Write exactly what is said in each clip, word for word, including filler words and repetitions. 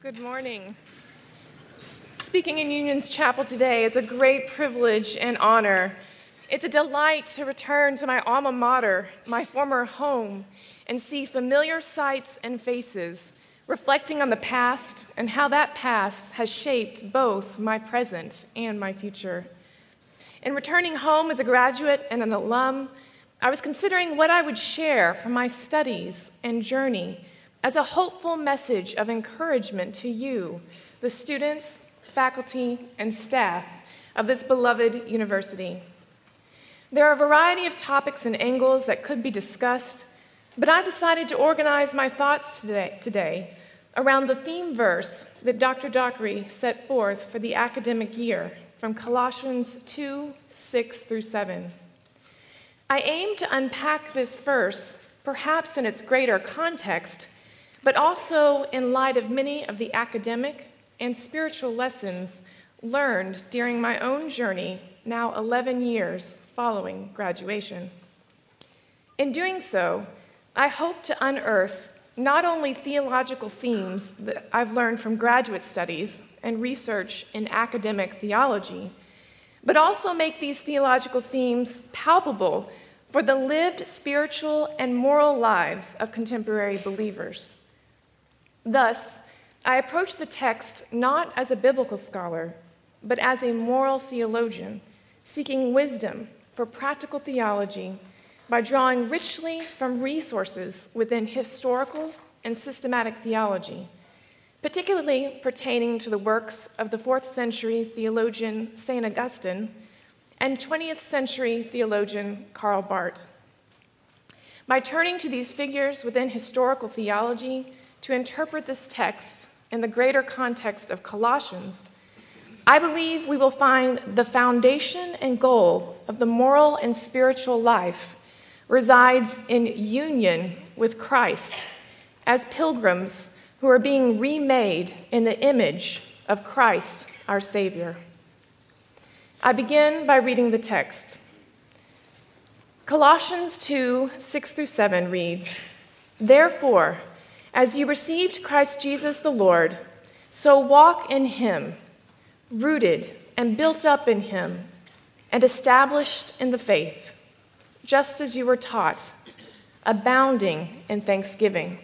Good morning. Speaking in Union's Chapel today is a great privilege and honor. It's a delight to return to my alma mater, my former home, and see familiar sights and faces, reflecting on the past and how that past has shaped both my present and my future. In returning home as a graduate and an alum, I was considering what I would share from my studies and journey as a hopeful message of encouragement to you, the students, faculty, and staff of this beloved university. There are a variety of topics and angles that could be discussed, but I decided to organize my thoughts today, today around the theme verse that Doctor Dockery set forth for the academic year from Colossians two, six through seven. I aim to unpack this verse, perhaps in its greater context, but also in light of many of the academic and spiritual lessons learned during my own journey, now eleven years following graduation. In doing so, I hope to unearth not only theological themes that I've learned from graduate studies and research in academic theology, but also make these theological themes palpable for the lived spiritual and moral lives of contemporary believers. Thus, I approach the text not as a biblical scholar, but as a moral theologian, seeking wisdom for practical theology by drawing richly from resources within historical and systematic theology, particularly pertaining to the works of the fourth century theologian Saint Augustine and twentieth century theologian Karl Barth. By turning to these figures within historical theology to interpret this text in the greater context of Colossians, I believe we will find the foundation and goal of the moral and spiritual life resides in union with Christ as pilgrims who are being remade in the image of Christ, our Savior. I begin by reading the text. Colossians two, six through seven reads, "Therefore, as you received Christ Jesus the Lord, so walk in him, rooted and built up in him, and established in the faith, just as you were taught, abounding in thanksgiving."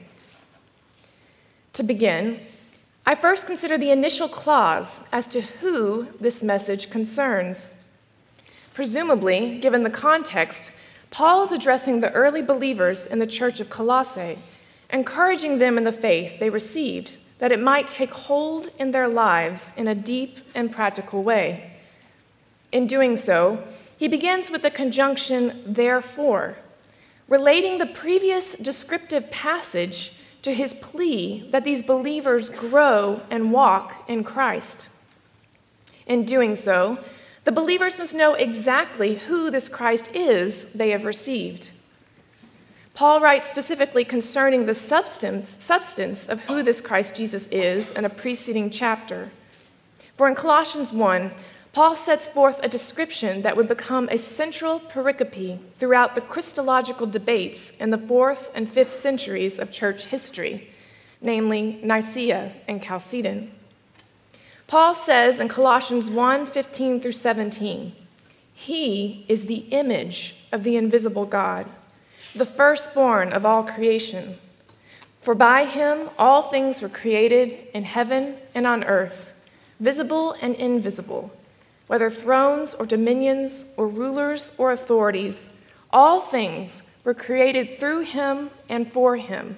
To begin, I first consider the initial clause as to who this message concerns. Presumably, given the context, Paul is addressing the early believers in the church of Colossae, encouraging them in the faith they received, that it might take hold in their lives in a deep and practical way. In doing so, he begins with the conjunction "therefore," relating the previous descriptive passage to his plea that these believers grow and walk in Christ. In doing so, the believers must know exactly who this Christ is they have received. Paul writes specifically concerning the substance, substance of who this Christ Jesus is in a preceding chapter. For in Colossians one, Paul sets forth a description that would become a central pericope throughout the Christological debates in the fourth and fifth centuries of church history, namely Nicaea and Chalcedon. Paul says in Colossians one, fifteen through seventeen, "He is the image of the invisible God, the firstborn of all creation. For by him all things were created in heaven and on earth, visible and invisible, whether thrones or dominions or rulers or authorities, all things were created through him and for him."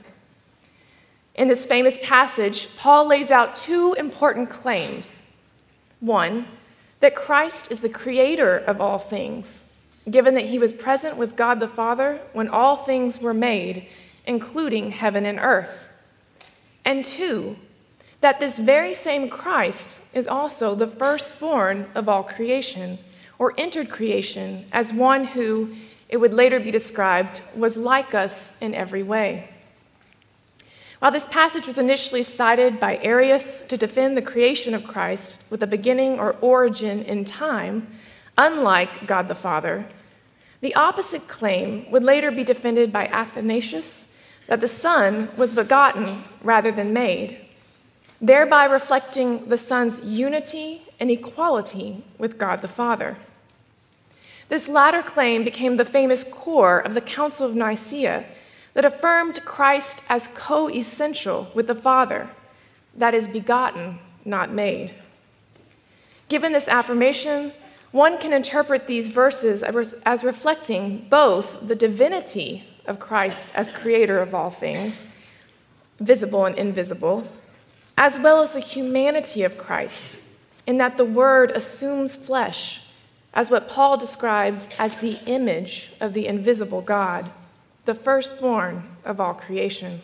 In this famous passage, Paul lays out two important claims. One, that Christ is the creator of all things, given that he was present with God the Father when all things were made, including heaven and earth. And two, that this very same Christ is also the firstborn of all creation, or entered creation as one who, it would later be described, was like us in every way. While this passage was initially cited by Arius to defend the creation of Christ with a beginning or origin in time, unlike God the Father, the opposite claim would later be defended by Athanasius, that the Son was begotten rather than made. thereby reflecting the Son's unity and equality with God the Father. This latter claim became the famous core of the Council of Nicaea that affirmed Christ as co-essential with the Father, that is, begotten, not made. Given this affirmation, one can interpret these verses as reflecting both the divinity of Christ as creator of all things, visible and invisible, as well as the humanity of Christ, in that the Word assumes flesh as what Paul describes as the image of the invisible God, the firstborn of all creation.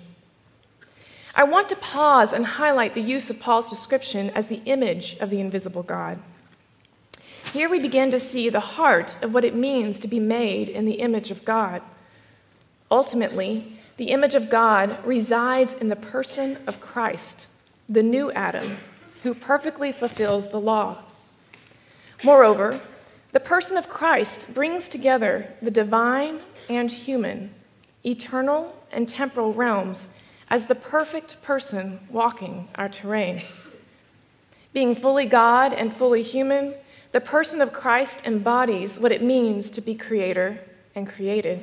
I want to pause and highlight the use of Paul's description as the image of the invisible God. Here we begin to see the heart of what it means to be made in the image of God. Ultimately, the image of God resides in the person of Christ, the new Adam, who perfectly fulfills the law. Moreover, the person of Christ brings together the divine and human, eternal and temporal realms as the perfect person walking our terrain. Being fully God and fully human, the person of Christ embodies what it means to be creator and created.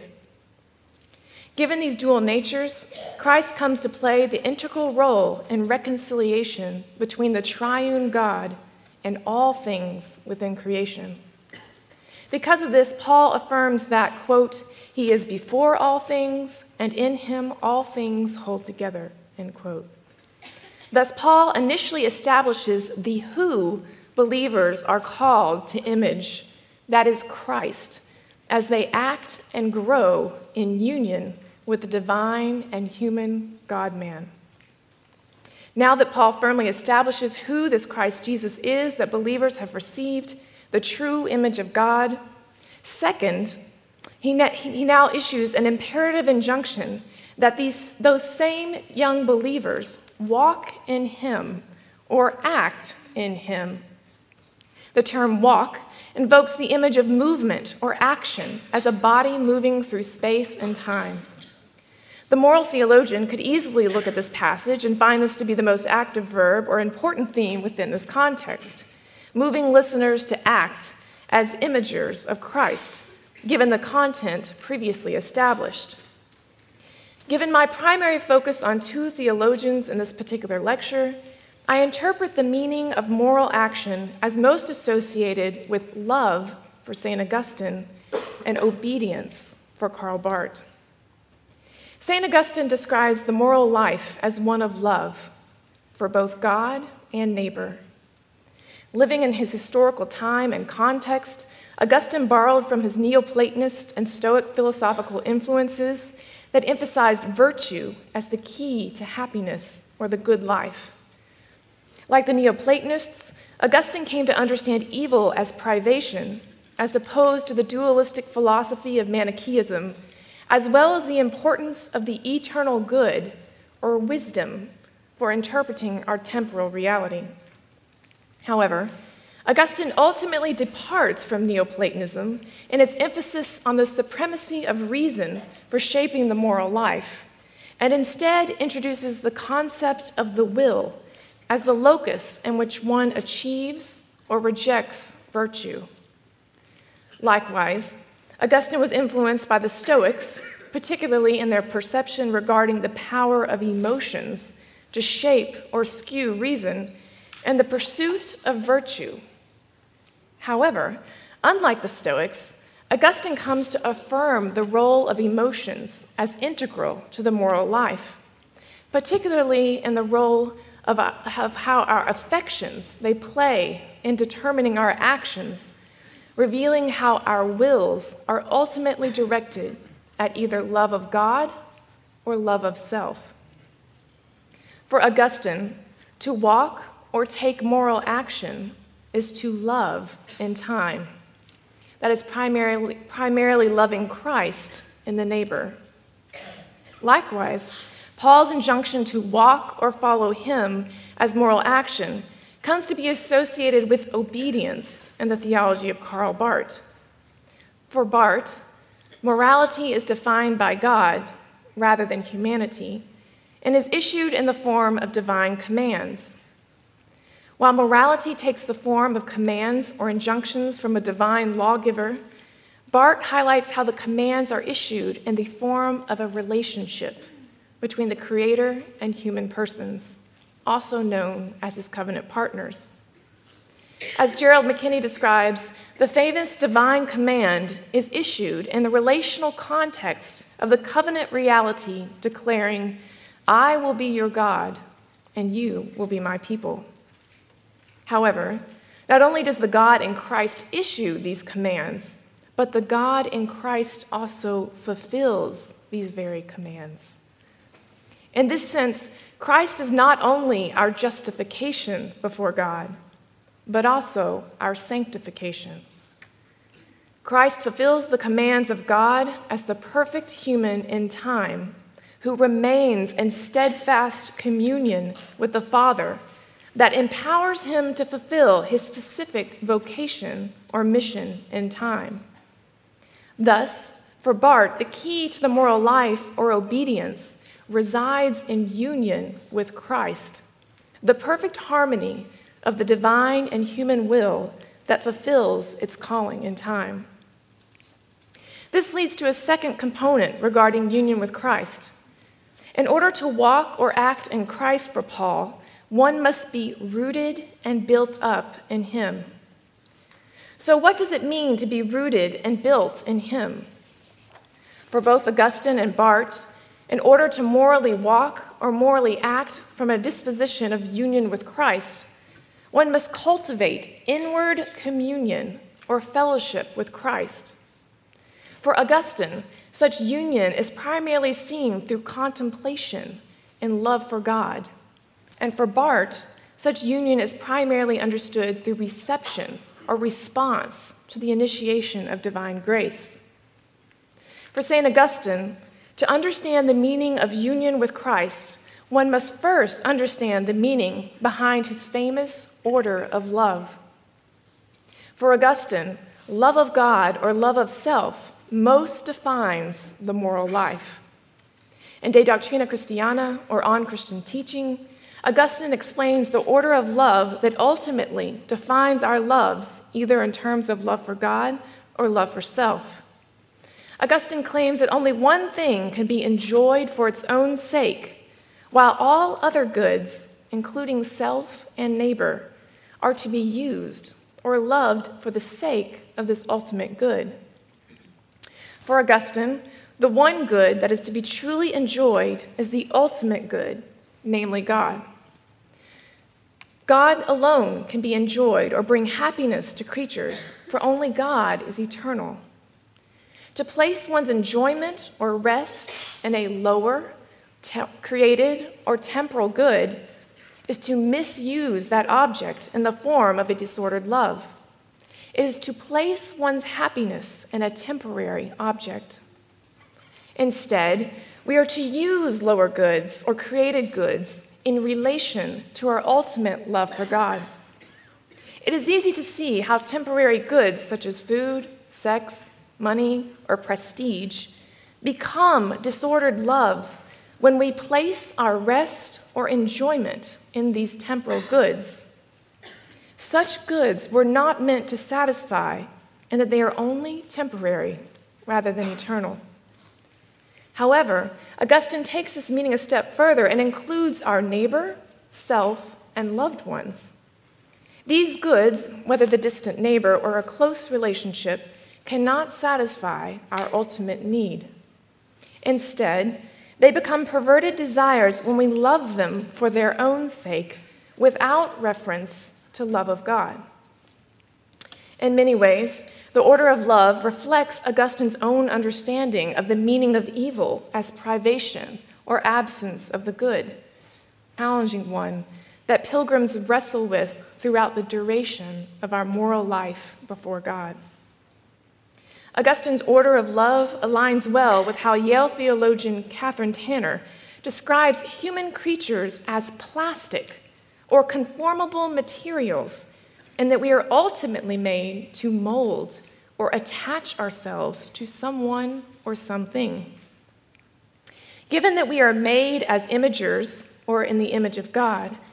Given these dual natures, Christ comes to play the integral role in reconciliation between the triune God and all things within creation. Because of this, Paul affirms that, quote, he is before all things, and in him all things hold together, end quote. Thus, Paul initially establishes the who believers are called to image, that is Christ, as they act and grow in union with the divine and human God-man. Now that Paul firmly establishes who this Christ Jesus is that believers have received, the true image of God, second, he, ne- he now issues an imperative injunction that these, those same young believers walk in him or act in him. The term walk invokes the image of movement or action as a body moving through space and time. The moral theologian could easily look at this passage and find this to be the most active verb or important theme within this context, moving listeners to act as imagers of Christ, given the content previously established. Given my primary focus on two theologians in this particular lecture, I interpret the meaning of moral action as most associated with love for Saint Augustine and obedience for Karl Barth. Saint Augustine describes the moral life as one of love for both God and neighbor. Living in his historical time and context, Augustine borrowed from his Neoplatonist and Stoic philosophical influences that emphasized virtue as the key to happiness or the good life. Like the Neoplatonists, Augustine came to understand evil as privation, as opposed to the dualistic philosophy of Manichaeism, as well as the importance of the eternal good, or wisdom, for interpreting our temporal reality. However, Augustine ultimately departs from Neoplatonism in its emphasis on the supremacy of reason for shaping the moral life, and instead introduces the concept of the will as the locus in which one achieves or rejects virtue. Likewise, Augustine was influenced by the Stoics, particularly in their perception regarding the power of emotions to shape or skew reason and the pursuit of virtue. However, unlike the Stoics, Augustine comes to affirm the role of emotions as integral to the moral life, particularly in the role of, of how our affections they play in determining our actions, revealing how our wills are ultimately directed at either love of God or love of self. For Augustine, to walk or take moral action is to love in time. That is primarily, primarily loving Christ in the neighbor. Likewise, Paul's injunction to walk or follow him as moral action comes to be associated with obedience in the theology of Karl Barth. For Barth, morality is defined by God rather than humanity and is issued in the form of divine commands, While morality takes the form of commands or injunctions from a divine lawgiver, Barth highlights how the commands are issued in the form of a relationship between the Creator and human persons, also known as his covenant partners. As Gerald McKinney describes, the famous divine command is issued in the relational context of the covenant reality declaring, "I will be your God, and you will be my people." However, not only does the God in Christ issue these commands, but the God in Christ also fulfills these very commands. In this sense, Christ is not only our justification before God, but also our sanctification. Christ fulfills the commands of God as the perfect human in time, who remains in steadfast communion with the Father that empowers him to fulfill his specific vocation or mission in time. Thus, for Barth, the key to the moral life or obedience resides in union with Christ, the perfect harmony of the divine and human will that fulfills its calling in time. This leads to a second component regarding union with Christ. In order to walk or act in Christ for Paul, one must be rooted and built up in him. So what does it mean to be rooted and built in him? For both Augustine and Barth, in order to morally walk or morally act from a disposition of union with Christ, one must cultivate inward communion or fellowship with Christ. For Augustine, such union is primarily seen through contemplation and love for God. And for Barth, such union is primarily understood through reception or response to the initiation of divine grace. For Saint Augustine, to understand the meaning of union with Christ, one must first understand the meaning behind his famous order of love. For Augustine, love of God or love of self most defines the moral life. In De Doctrina Christiana, or On Christian Teaching, Augustine explains the order of love that ultimately defines our loves, either in terms of love for God or love for self. Augustine claims that only one thing can be enjoyed for its own sake, while all other goods, including self and neighbor, are to be used or loved for the sake of this ultimate good. For Augustine, the one good that is to be truly enjoyed is the ultimate good, namely God. God alone can be enjoyed or bring happiness to creatures, for only God is eternal. To place one's enjoyment or rest in a lower, te- created, or temporal good is to misuse that object in the form of a disordered love. It is to place one's happiness in a temporary object. Instead, we are to use lower goods or created goods in relation to our ultimate love for God. It is easy to see how temporary goods such as food, sex, money, or prestige become disordered loves when we place our rest or enjoyment in these temporal goods. Such goods were not meant to satisfy, and that they are only temporary rather than eternal. However, Augustine takes this meaning a step further and includes our neighbor, self, and loved ones. These goods, whether the distant neighbor or a close relationship, cannot satisfy our ultimate need. Instead, they become perverted desires when we love them for their own sake without reference to love of God. In many ways, the order of love reflects Augustine's own understanding of the meaning of evil as privation or absence of the good, challenging one that pilgrims wrestle with throughout the duration of our moral life before God. Augustine's order of love aligns well with how Yale theologian Catherine Tanner describes human creatures as plastic or conformable materials, and that we are ultimately made to mold or attach ourselves to someone or something. Given that we are made as imagers, or in the image of God,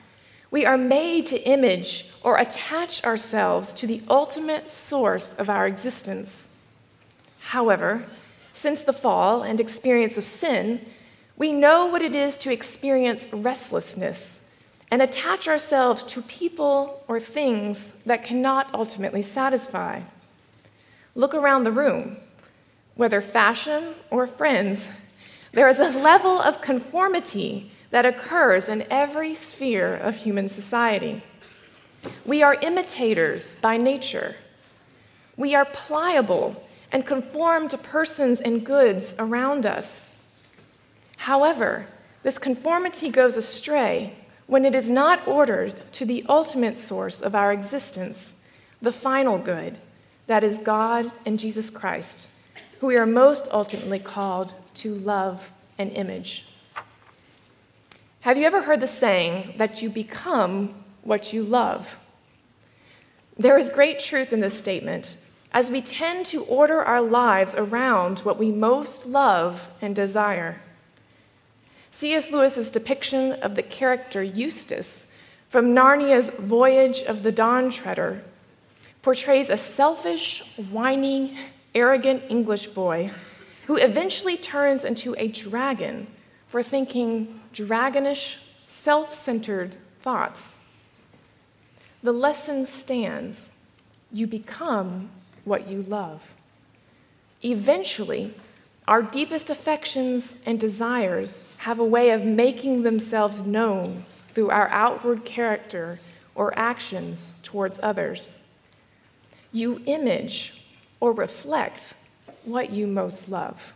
We are made to image or attach ourselves to the ultimate source of our existence. However, since the fall and experience of sin, we know what it is to experience restlessness and attach ourselves to people or things that cannot ultimately satisfy. Look around the room. Whether fashion or friends, there is a level of conformity that occurs in every sphere of human society. We are imitators by nature. We are pliable and conform to persons and goods around us. However, this conformity goes astray when it is not ordered to the ultimate source of our existence, the final good, that is God and Jesus Christ, who we are most ultimately called to love and image. Have you ever heard the saying that you become what you love? There is great truth in this statement, as we tend to order our lives around what we most love and desire. C S Lewis's depiction of the character Eustace from Narnia's Voyage of the Dawn Treader portrays a selfish, whining, arrogant English boy who eventually turns into a dragon for thinking dragonish, self-centered thoughts. The lesson stands: you become what you love. Eventually, our deepest affections and desires have a way of making themselves known through our outward character or actions towards others. You image or reflect what you most love.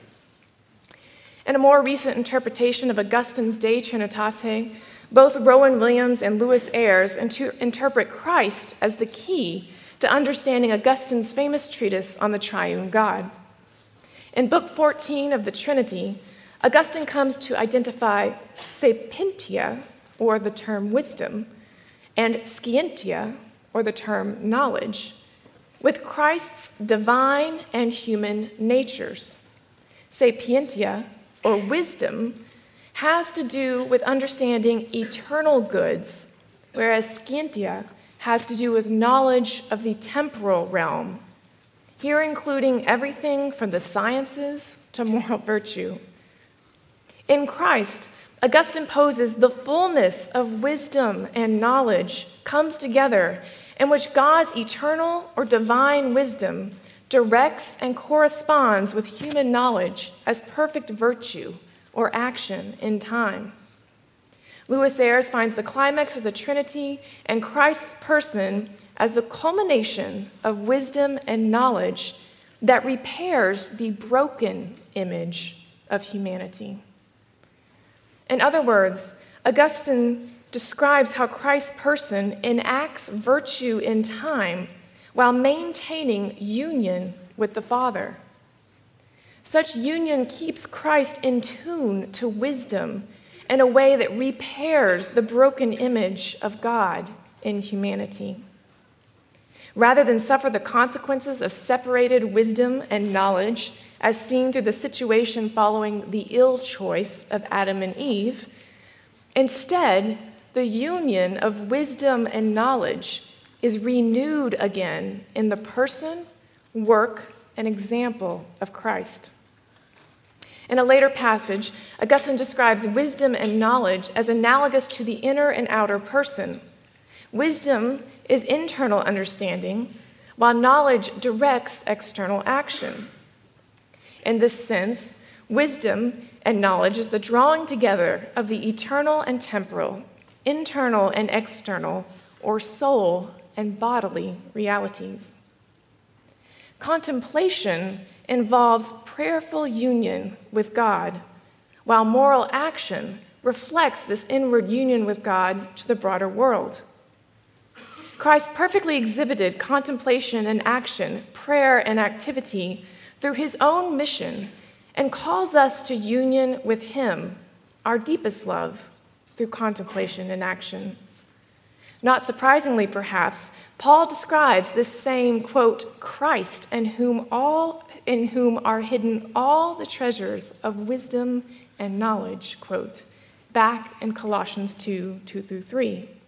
In a more recent interpretation of Augustine's De Trinitate, both Rowan Williams and Louis Ayres inter- interpret Christ as the key to understanding Augustine's famous treatise on the triune God. In Book fourteen of the Trinity, Augustine comes to identify sapientia, or the term wisdom, and scientia, or the term knowledge, with Christ's divine and human natures. Sapientia, or wisdom, has to do with understanding eternal goods, whereas scientia has to do with knowledge of the temporal realm, here including everything from the sciences to moral virtue. In Christ, Augustine poses the fullness of wisdom and knowledge comes together, in which God's eternal or divine wisdom directs and corresponds with human knowledge as perfect virtue or action in time. Louis Ayres finds the climax of the Trinity and Christ's person as the culmination of wisdom and knowledge that repairs the broken image of humanity. In other words, Augustine describes how Christ's person enacts virtue in time while maintaining union with the Father. Such union keeps Christ in tune to wisdom in a way that repairs the broken image of God in humanity. Rather than suffer the consequences of separated wisdom and knowledge, as seen through the situation following the ill choice of Adam and Eve, instead, the union of wisdom and knowledge is renewed again in the person, work, and example of Christ. In a later passage, Augustine describes wisdom and knowledge as analogous to the inner and outer person. Wisdom is internal understanding, while knowledge directs external action. In this sense, wisdom and knowledge is the drawing together of the eternal and temporal, internal and external, or soul and bodily realities. Contemplation involves prayerful union with God, while moral action reflects this inward union with God to the broader world. Christ perfectly exhibited contemplation and action, prayer and activity through his own mission, and calls us to union with him, our deepest love, through contemplation and action. Not surprisingly, perhaps, Paul describes this same, quote, Christ, in whom all in whom are hidden all the treasures of wisdom and knowledge, quote, back in Colossians two, two through three.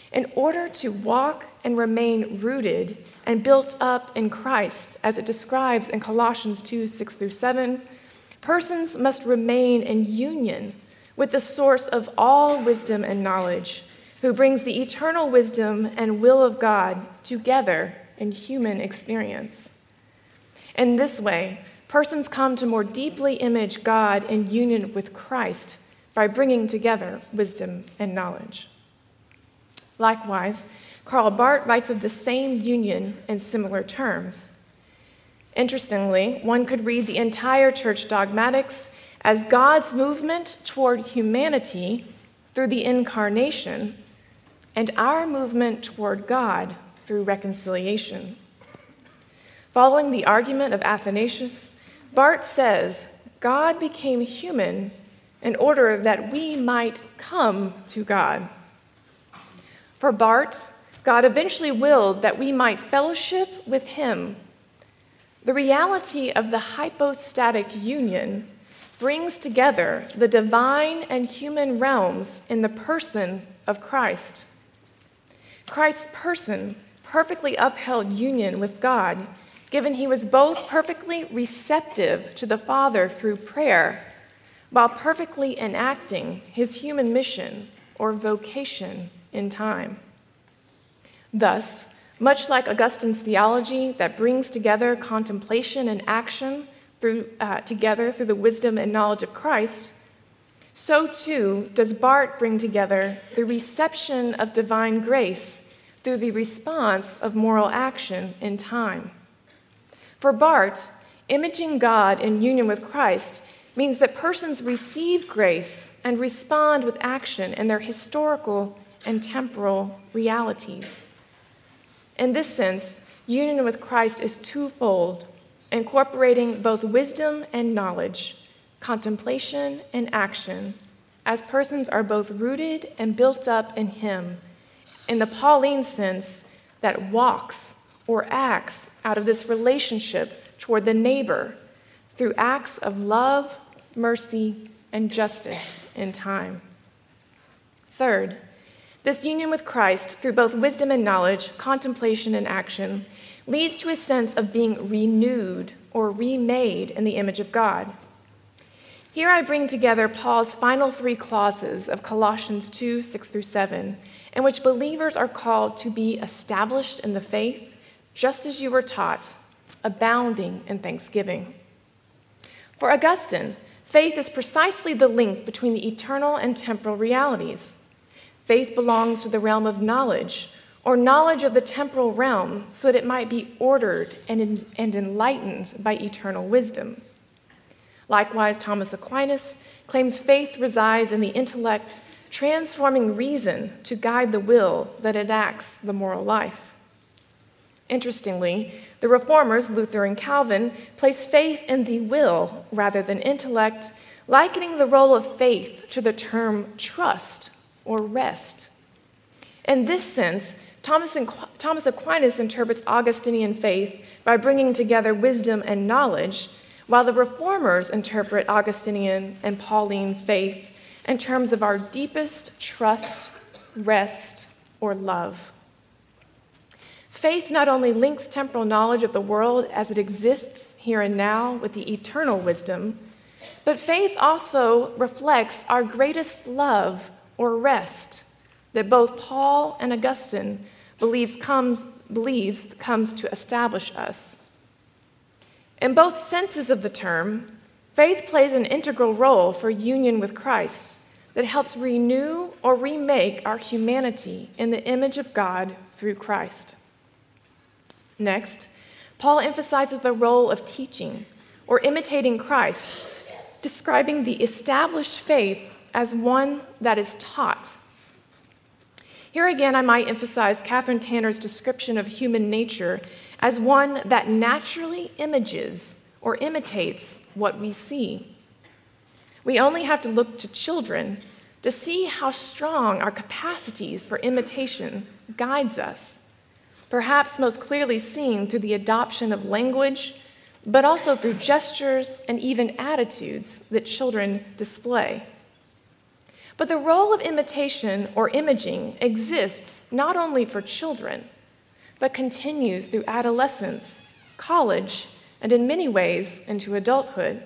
in order to walk and remain rooted and built up in Christ, as it describes in Colossians two, six through seven, persons must remain in union with the source of all wisdom and knowledge, who brings the eternal wisdom and will of God together in human experience. In this way, persons come to more deeply image God in union with Christ by bringing together wisdom and knowledge. Likewise, Karl Barth writes of the same union in similar terms. Interestingly, one could read the entire church dogmatics as God's movement toward humanity through the incarnation and our movement toward God through reconciliation. Following the argument of Athanasius, Barth says, God became human in order that we might come to God. For Barth, God eventually willed that we might fellowship with him. The reality of the hypostatic union brings together the divine and human realms in the person of Christ. Christ's person perfectly upheld union with God, given he was both perfectly receptive to the Father through prayer, while perfectly enacting his human mission or vocation in time. Thus, much like Augustine's theology that brings together contemplation and action through, uh, together through the wisdom and knowledge of Christ, so too does Barth bring together the reception of divine grace through the response of moral action in time. For Barth, imaging God in union with Christ means that persons receive grace and respond with action in their historical and temporal realities. In this sense, union with Christ is twofold, incorporating both wisdom and knowledge, contemplation and action, as persons are both rooted and built up in him, in the Pauline sense that walks or acts out of this relationship toward the neighbor through acts of love, mercy, and justice in time. Third, this union with Christ through both wisdom and knowledge, contemplation and action, leads to a sense of being renewed or remade in the image of God. Here I bring together Paul's final three clauses of Colossians two, six through seven, in which believers are called to be established in the faith, just as you were taught, abounding in thanksgiving. For Augustine, faith is precisely the link between the eternal and temporal realities. Faith belongs to the realm of knowledge, or knowledge of the temporal realm, so that it might be ordered and, and enlightened by eternal wisdom. Likewise, Thomas Aquinas claims faith resides in the intellect, transforming reason to guide the will that enacts the moral life. Interestingly, the reformers, Luther and Calvin, place faith in the will rather than intellect, likening the role of faith to the term trust or rest. In this sense, Thomas, Thomas Aquinas interprets Augustinian faith by bringing together wisdom and knowledge, while the reformers interpret Augustinian and Pauline faith in terms of our deepest trust, rest, or love. Faith not only links temporal knowledge of the world as it exists here and now with the eternal wisdom, but faith also reflects our greatest love or rest that both Paul and Augustine believes comes, believes comes to establish us. In both senses of the term, faith plays an integral role for union with Christ that helps renew or remake our humanity in the image of God through Christ. Next, Paul emphasizes the role of teaching or imitating Christ, describing the established faith as one that is taught. Here again, I might emphasize Catherine Tanner's description of human nature as one that naturally images or imitates what we see. We only have to look to children to see how strong our capacities for imitation guides us, perhaps most clearly seen through the adoption of language, but also through gestures and even attitudes that children display. But the role of imitation or imaging exists not only for children, but continues through adolescence, college, and in many ways into adulthood.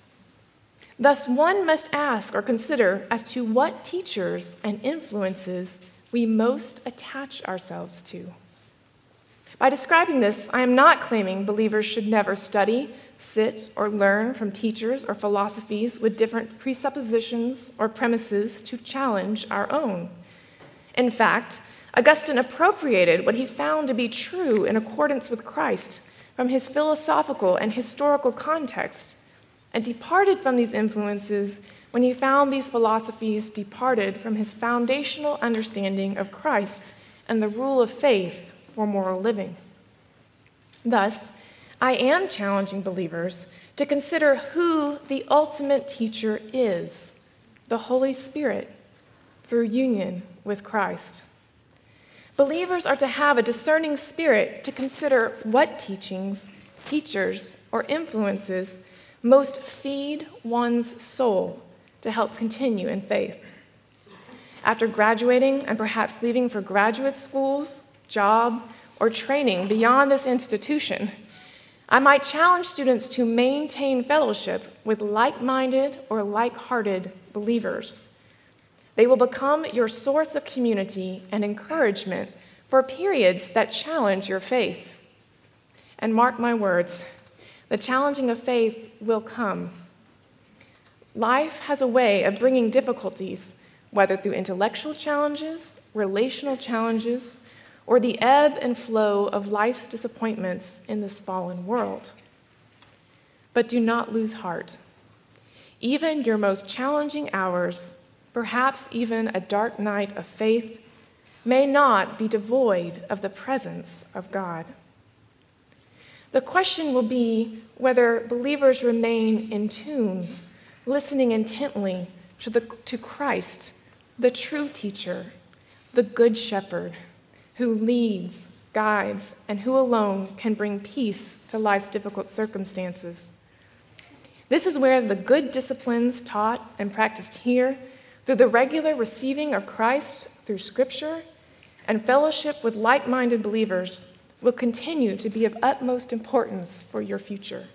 Thus, one must ask or consider as to what teachers and influences we most attach ourselves to. By describing this, I am not claiming believers should never study, sit, or learn from teachers or philosophies with different presuppositions or premises to challenge our own. In fact, Augustine appropriated what he found to be true in accordance with Christ from his philosophical and historical context, and departed from these influences when he found these philosophies departed from his foundational understanding of Christ and the rule of faith for moral living. Thus, I am challenging believers to consider who the ultimate teacher is, the Holy Spirit, through union with Christ. Believers are to have a discerning spirit to consider what teachings, teachers, or influences most feed one's soul to help continue in faith. After graduating and perhaps leaving for graduate schools, job, or training beyond this institution, I might challenge students to maintain fellowship with like-minded or like-hearted believers. They will become your source of community and encouragement for periods that challenge your faith. And mark my words, the challenging of faith will come. Life has a way of bringing difficulties, whether through intellectual challenges, relational challenges, or the ebb and flow of life's disappointments in this fallen world. But do not lose heart. Even your most challenging hours, perhaps even a dark night of faith, may not be devoid of the presence of God. The question will be whether believers remain in tune, listening intently to, the, to Christ, the true teacher, the good shepherd, who leads, guides, and who alone can bring peace to life's difficult circumstances. This is where the good disciplines taught and practiced here, through the regular receiving of Christ through Scripture and fellowship with like-minded believers, will continue to be of utmost importance for your future.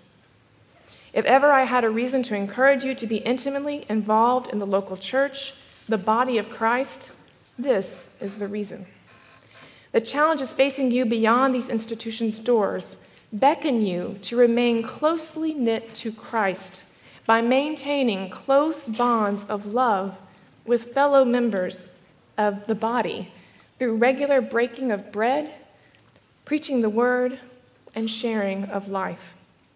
If ever I had a reason to encourage you to be intimately involved in the local church, the body of Christ, this is the reason. The challenges facing you beyond these institutions' doors beckon you to remain closely knit to Christ by maintaining close bonds of love with fellow members of the body through regular breaking of bread, preaching the word, and sharing of life.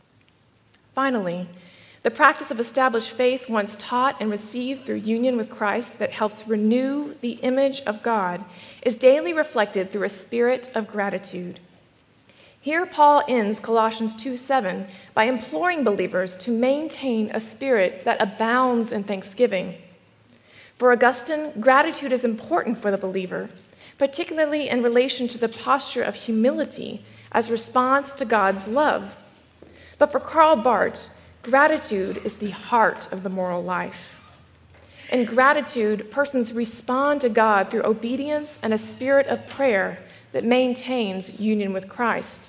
Finally, the practice of established faith once taught and received through union with Christ that helps renew the image of God is daily reflected through a spirit of gratitude. Here Paul ends Colossians two seven by imploring believers to maintain a spirit that abounds in thanksgiving. For Augustine, gratitude is important for the believer, particularly in relation to the posture of humility as response to God's love. But for Karl Barth, gratitude is the heart of the moral life. In gratitude, persons respond to God through obedience and a spirit of prayer that maintains union with Christ.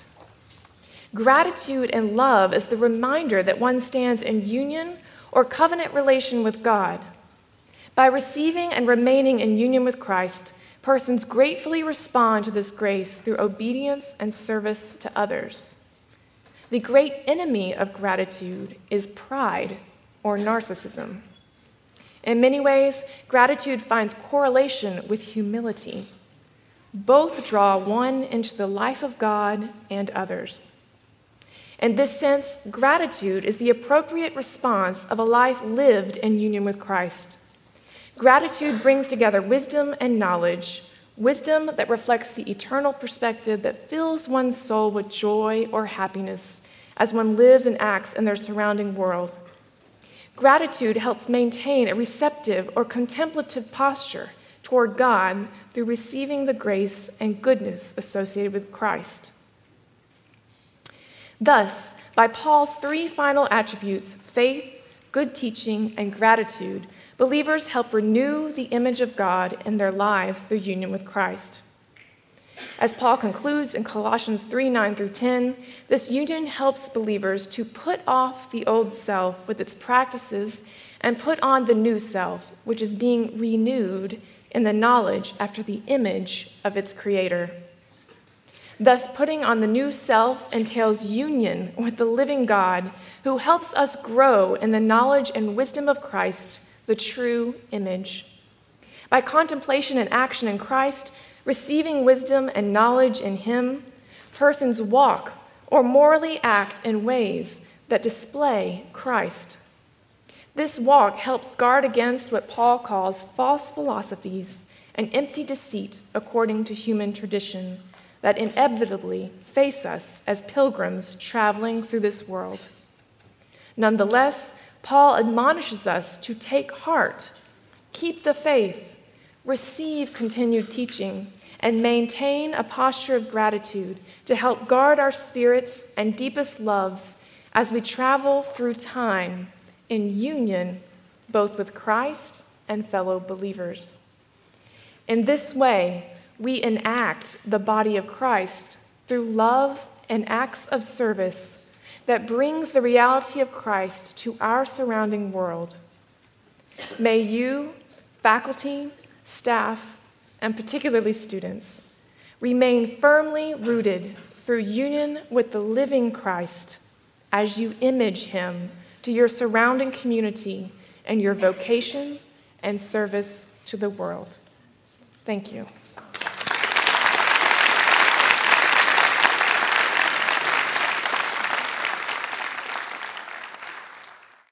Gratitude and love is the reminder that one stands in union or covenant relation with God. By receiving and remaining in union with Christ, persons gratefully respond to this grace through obedience and service to others. The great enemy of gratitude is pride or narcissism. In many ways, gratitude finds correlation with humility. Both draw one into the life of God and others. In this sense, gratitude is the appropriate response of a life lived in union with Christ. Gratitude brings together wisdom and knowledge, wisdom that reflects the eternal perspective that fills one's soul with joy or happiness as one lives and acts in their surrounding world. Gratitude helps maintain a receptive or contemplative posture toward God through receiving the grace and goodness associated with Christ. Thus, by Paul's three final attributes, faith, good teaching, and gratitude, believers help renew the image of God in their lives through union with Christ. As Paul concludes in Colossians three, nine through ten, this union helps believers to put off the old self with its practices and put on the new self, which is being renewed in the knowledge after the image of its creator. Thus, putting on the new self entails union with the living God who helps us grow in the knowledge and wisdom of Christ, the true image. By contemplation and action in Christ, receiving wisdom and knowledge in him, persons walk or morally act in ways that display Christ. This walk helps guard against what Paul calls false philosophies and empty deceit according to human tradition that inevitably face us as pilgrims traveling through this world. Nonetheless, Paul admonishes us to take heart, keep the faith, receive continued teaching, and maintain a posture of gratitude to help guard our spirits and deepest loves as we travel through time in union both with Christ and fellow believers. In this way, we enact the body of Christ through love and acts of service that brings the reality of Christ to our surrounding world. May you, faculty, staff, and particularly students, remain firmly rooted through union with the living Christ as you image him to your surrounding community and your vocation and service to the world. Thank you.